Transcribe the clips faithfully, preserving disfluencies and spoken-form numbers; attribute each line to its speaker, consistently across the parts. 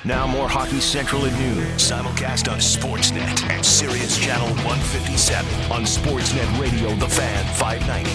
Speaker 1: Now more Hockey Central at noon. Simulcast on Sportsnet and Sirius Channel one fifty-seven on Sportsnet Radio, The Fan five ninety.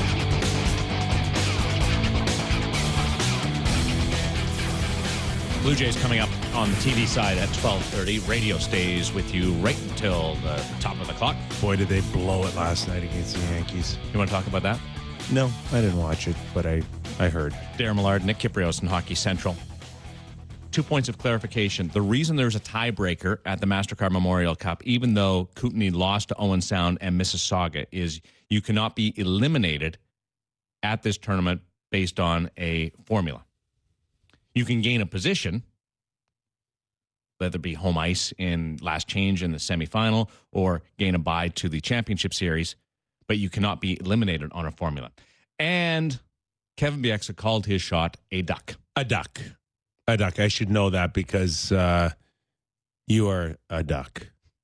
Speaker 2: Blue Jays coming up on the T V side at twelve thirty. Radio stays with you right until the top of the clock.
Speaker 3: Boy, did they blow it last night against the Yankees.
Speaker 2: You want to talk about that?
Speaker 3: No, I didn't watch it, but I, I heard.
Speaker 2: Darren Millard, Nick Kypreos in Hockey Central. Two points of clarification. The reason there's a tiebreaker at the MasterCard Memorial Cup, even though Kootenay lost to Owen Sound and Mississauga, is you cannot be eliminated at this tournament based on a formula. You can gain a position, whether it be home ice in last change in the semifinal or gain a bye to the championship series, but you cannot be eliminated on a formula. And Kevin Bieksa called his shot a duck.
Speaker 3: A duck. A duck. I should know that because uh, you are a duck.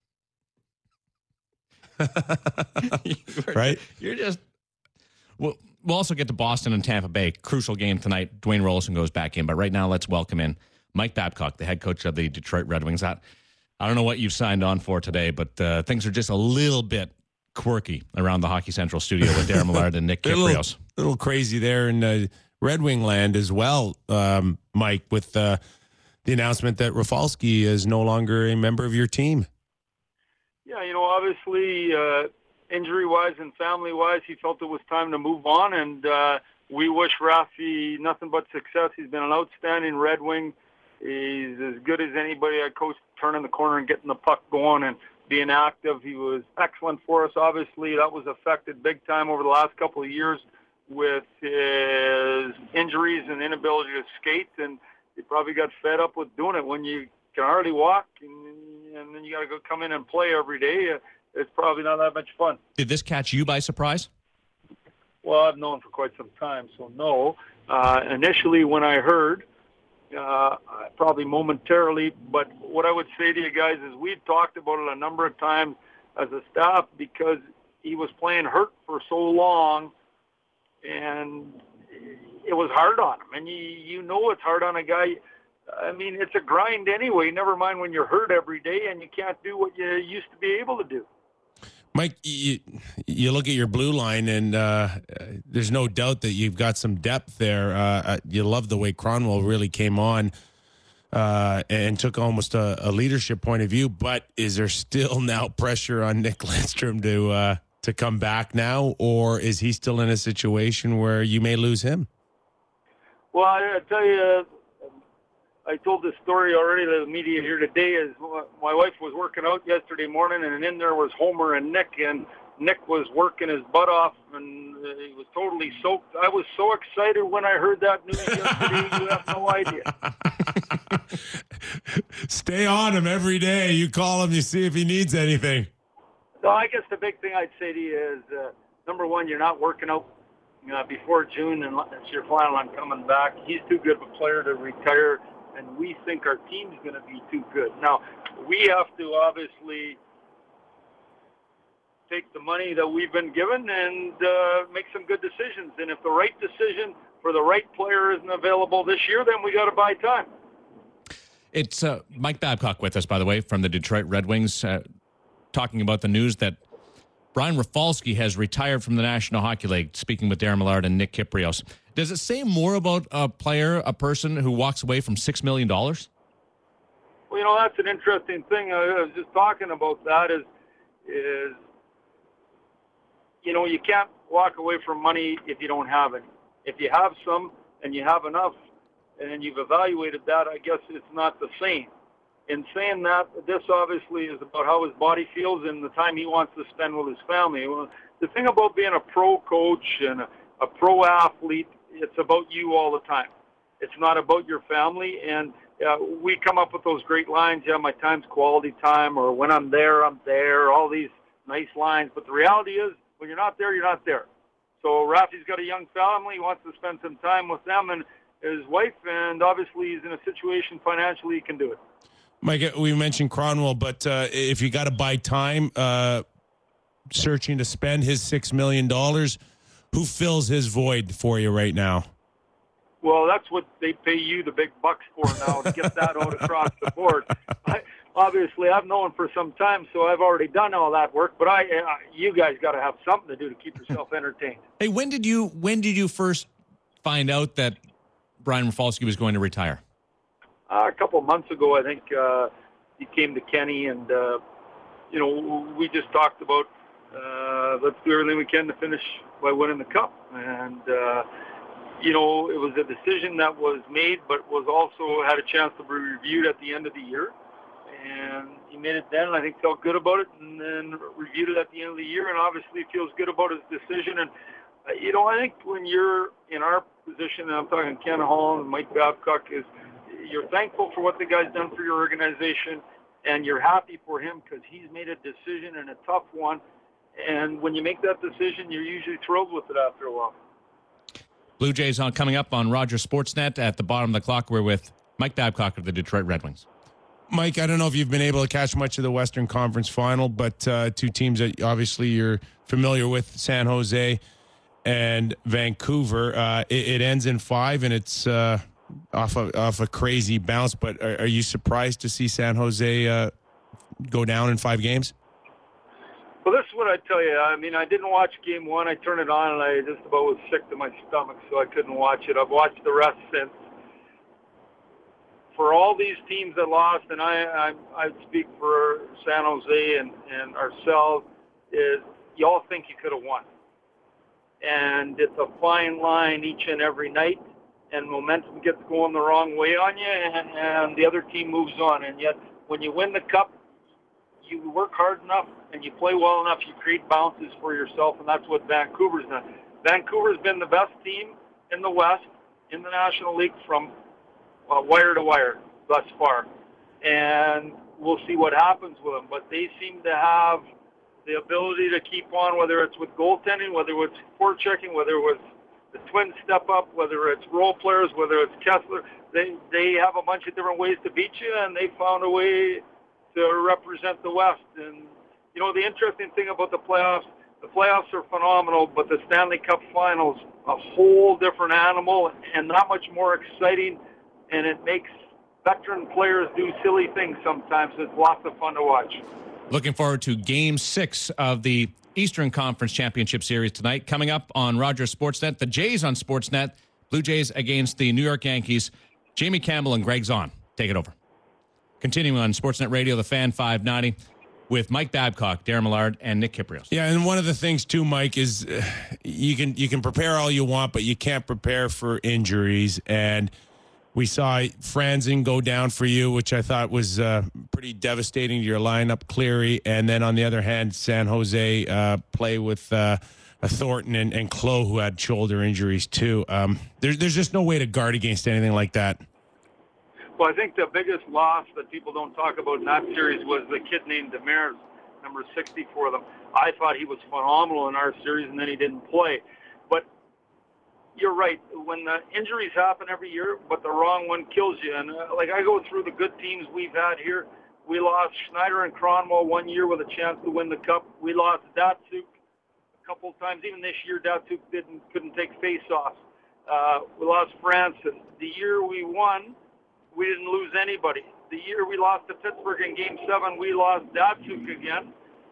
Speaker 3: Right?
Speaker 2: You're just... Well, we'll also get to Boston and Tampa Bay. Crucial game tonight. Dwayne Rolison goes back in. But right now, let's welcome in Mike Babcock, the head coach of the Detroit Red Wings. I, I don't know what you've signed on for today, but uh, things are just a little bit quirky around the Hockey Central studio with Darren Millard and Nick Kypreos.
Speaker 3: A little, little crazy there in uh, Red Wing land as well, um, Mike, with uh, the announcement that Rafalski is no longer a member of your team.
Speaker 4: Yeah, you know, obviously, uh, injury-wise and family-wise, he felt it was time to move on, and uh, we wish Rafi nothing but success. He's been an outstanding Red Wing. He's as good as anybody I coached, turning the corner and getting the puck going and being active. He was excellent for us. Obviously, that was affected big time over the last couple of years with his injuries and inability to skate, and he probably got fed up with doing it. When you can hardly walk and, and then you got to go come in and play every day, uh, it's probably not that much fun.
Speaker 2: Did this catch you by surprise?
Speaker 4: Well, I've known for quite some time, so no. Uh, initially, when I heard, uh, probably momentarily, but what I would say to you guys is we've talked about it a number of times as a staff because he was playing hurt for so long, and it was hard on him. And you, you know it's hard on a guy. I mean, it's a grind anyway, never mind when you're hurt every day and you can't do what you used to be able to do.
Speaker 3: Mike, you, you look at your blue line, and uh, there's no doubt that you've got some depth there. Uh, you love the way Cronwell really came on uh, and took almost a, a leadership point of view. But is there still now pressure on Nick Lidstrom to uh, to come back now, or is he still in a situation where you may lose him?
Speaker 4: Well, I, I tell you, I told this story already to the media here today. Is my wife was working out yesterday morning, and in there was Homer and Nick, and Nick was working his butt off, and he was totally soaked. I was so excited when I heard that news yesterday. You have no idea.
Speaker 3: Stay on him every day. You call him, you see if he needs anything.
Speaker 4: So I guess the big thing I'd say to you is, uh, number one, you're not working out uh, before June unless you're planning on coming back. He's too good of a player to retire, and we think our team's going to be too good. Now, we have to obviously take the money that we've been given and uh, make some good decisions. And if the right decision for the right player isn't available this year, then we got to buy time.
Speaker 2: It's uh, Mike Babcock with us, by the way, from the Detroit Red Wings, uh, talking about the news that Brian Rafalski has retired from the National Hockey League, speaking with Darren Millard and Nick Kypreos. Does it say more about a player, a person who walks away from six million dollars?
Speaker 4: Well, you know, that's an interesting thing. I was just talking about that is, is, you know, you can't walk away from money if you don't have any. If you have some and you have enough and you've evaluated that, I guess it's not the same. In saying that, this obviously is about how his body feels and the time he wants to spend with his family. Well, the thing about being a pro coach and a, a pro athlete, it's about you all the time. It's not about your family. And uh, we come up with those great lines, yeah, my time's quality time, or when I'm there, I'm there, all these nice lines. But the reality is, when you're not there, you're not there. So Rafi's got a young family. He wants to spend some time with them and his wife, and obviously he's in a situation financially he can do it.
Speaker 3: Mike, we mentioned Cronwell, but uh, if you got to buy time uh, searching to spend his six million dollars, who fills his void for you right now?
Speaker 4: Well, that's what they pay you the big bucks for now, to get that out across the board. I, obviously, I've known for some time, so I've already done all that work. But I, uh, you guys got to have something to do to keep yourself entertained.
Speaker 2: Hey, when did you when did you first find out that Brian Rafalski was going to retire?
Speaker 4: Uh, a couple of months ago, I think uh, he came to Kenny, and uh, you know, we just talked about uh, let's do everything we can to finish by winning the cup, and. Uh, You know, it was a decision that was made, but was also had a chance to be reviewed at the end of the year. And he made it then, and I think felt good about it, and then reviewed it at the end of the year, and obviously feels good about his decision. And, uh, you know, I think when you're in our position, and I'm talking Ken Holland and Mike Babcock, is you're thankful for what the guy's done for your organization, and you're happy for him because he's made a decision, and a tough one. And when you make that decision, you're usually thrilled with it after a while.
Speaker 2: Blue Jays on coming up on Rogers Sportsnet. At the bottom of the clock, we're with Mike Babcock of the Detroit Red Wings.
Speaker 3: Mike, I don't know if you've been able to catch much of the Western Conference Final, but uh, two teams that obviously you're familiar with, San Jose and Vancouver. Uh, it, it ends in five, and it's uh, off a off a crazy bounce. But are, are you surprised to see San Jose uh, go down in five games?
Speaker 4: Well, this is what I tell you. I mean, I didn't watch game one. I turned it on, and I just about was sick to my stomach, so I couldn't watch it. I've watched the rest since. For all these teams that lost, and I I, I speak for San Jose and, and ourselves, is you all think you could have won. And it's a fine line each and every night, and momentum gets going the wrong way on you, and, and the other team moves on. And yet, when you win the cup, you work hard enough and you play well enough, you create bounces for yourself, and that's what Vancouver's done. Vancouver's been the best team in the West, in the National League, from uh, wire to wire thus far. And we'll see what happens with them. But they seem to have the ability to keep on, whether it's with goaltending, whether it's forechecking, whether it was the Twins step up, whether it's role players, whether it's Kessler. They, they have a bunch of different ways to beat you, and they found a way to represent the West. And, you know, the interesting thing about the playoffs, the playoffs are phenomenal, but the Stanley Cup Finals, a whole different animal and not much more exciting, and it makes veteran players do silly things sometimes. It's lots of fun to watch.
Speaker 2: Looking forward to Game six of the Eastern Conference Championship Series tonight. Coming up on Rogers Sportsnet, the Jays on Sportsnet, Blue Jays against the New York Yankees. Jamie Campbell and Greg Zahn take it over. Continuing on Sportsnet Radio, the Fan five ninety, with Mike Babcock, Darren Millard, and Nick Kypreos.
Speaker 3: Yeah, and one of the things too, Mike, is uh, you can you can prepare all you want, but you can't prepare for injuries. And we saw Franzen go down for you, which I thought was uh, pretty devastating to your lineup, Cleary. And then on the other hand, San Jose uh, play with uh, Thornton and, and Clough, who had shoulder injuries too. Um, there's there's just no way to guard against anything like that.
Speaker 4: Well, I think the biggest loss that people don't talk about in that series was the kid named Demers, number sixty for them. I thought he was phenomenal in our series, and then he didn't play. But you're right. When the injuries happen every year, but the wrong one kills you. And, uh, like, I go through the good teams we've had here. We lost Schneider and Cronwall one year with a chance to win the Cup. We lost Datsuk a couple of times. Even this year, Datsuk didn't, couldn't take face-offs. Uh, we lost Francis. The year we won, we didn't lose anybody. The year we lost to Pittsburgh in Game seven, we lost Datsuk again.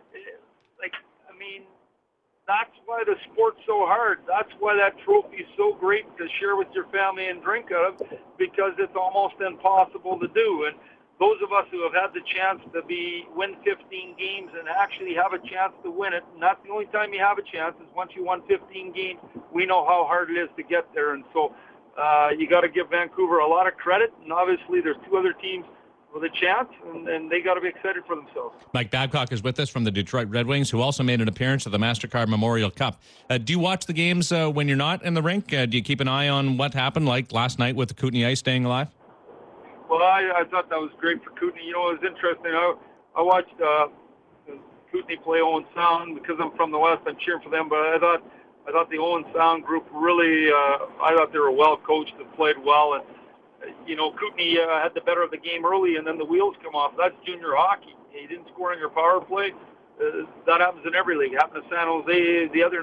Speaker 4: Like, I mean, that's why the sport's so hard. That's why that trophy is so great to share with your family and drink out of, because it's almost impossible to do. And those of us who have had the chance to be win fifteen games and actually have a chance to win it, and that's the only time you have a chance is once you won fifteen games, we know how hard it is to get there. And so uh, you got to give Vancouver a lot of credit. And obviously there's two other teams with a chance, and, and they got to be excited for themselves.
Speaker 2: Mike Babcock is with us from the Detroit Red Wings, who also made an appearance at the MasterCard Memorial Cup. Uh, do you watch the games uh, when you're not in the rink? Uh, do you keep an eye on what happened, like last night with the Kootenay Ice staying alive?
Speaker 4: Well, I, I thought that was great for Kootenay. You know, it was interesting. I, I watched uh, Kootenay play Owen Sound because I'm from the West. I'm cheering for them, but I thought I thought the Owen Sound group really. Uh, I thought they were well coached and played well. And you know, Kootenay uh, had the better of the game early, and then the wheels come off. That's junior hockey. You didn't score on your power play. Uh, that happens in every league. It happened to San Jose the other night.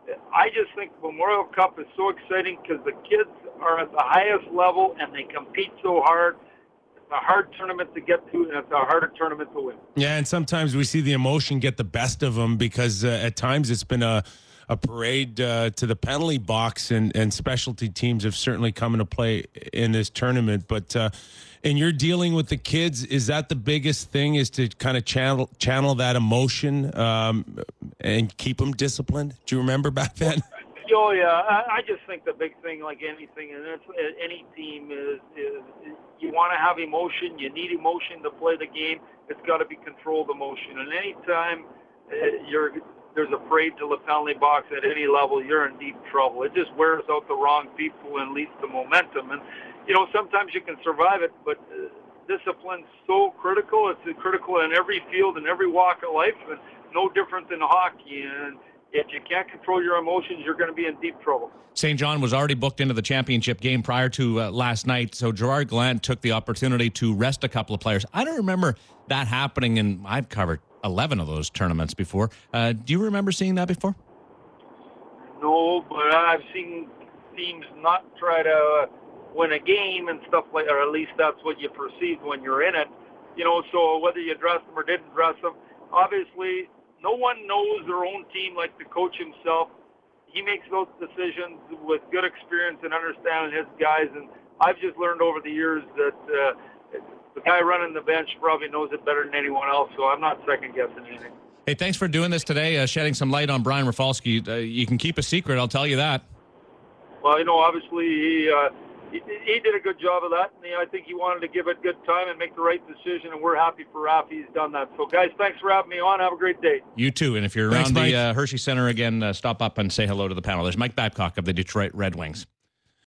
Speaker 4: I just think Memorial Cup is so exciting because the kids are at the highest level and they compete so hard. It's a hard tournament to get to, and it's a harder tournament to win.
Speaker 3: Yeah, and sometimes we see the emotion get the best of them because uh, at times it's been a a parade uh, to the penalty box, and, and specialty teams have certainly come into play in this tournament. But uh, and you're dealing with the kids, is that the biggest thing, is to kind of channel channel that emotion um, and keep them disciplined? Do you remember back then?
Speaker 4: Oh, yeah. I, I just think the big thing, like anything, and it's, any team, is, is you want to have emotion. You need emotion to play the game. It's got to be controlled emotion. And anytime uh, you're there's a parade to the penalty box at any level, you're in deep trouble. It just wears out the wrong people and leads to momentum. And, you know, sometimes you can survive it, but uh, discipline's so critical. It's critical in every field, in every walk of life, and no different than hockey. And if you can't control your emotions, you're going to be in deep trouble.
Speaker 2: Saint John was already booked into the championship game prior to uh, last night, so Gerard Gallant took the opportunity to rest a couple of players. I don't remember that happening, and I've covered eleven of those tournaments before. Uh, do you remember seeing that before?
Speaker 4: No, but I've seen teams not try to uh, win a game and stuff like, or at least that's what you perceive when you're in it. You know, so whether you dressed them or didn't dress them, obviously no one knows their own team like the coach himself. He makes those decisions with good experience and understanding his guys, and I've just learned over the years that uh, the guy running the bench probably knows it better than anyone else, so I'm not second-guessing anything.
Speaker 2: Hey, thanks for doing this today, uh, shedding some light on Brian Rafalski. Uh, you can keep a secret, I'll tell you that.
Speaker 4: Well, you know, obviously he, uh, he, he did a good job of that, and you know, I think he wanted to give it good time and make the right decision, and we're happy for Raf. He's done that. So, guys, thanks for having me on. Have a great day.
Speaker 2: You too, and if you're
Speaker 3: Thanks,
Speaker 2: around
Speaker 3: Mike.
Speaker 2: the uh, Hershey Center again, uh, stop up and say hello to the panel. There's Mike Babcock of the Detroit Red Wings.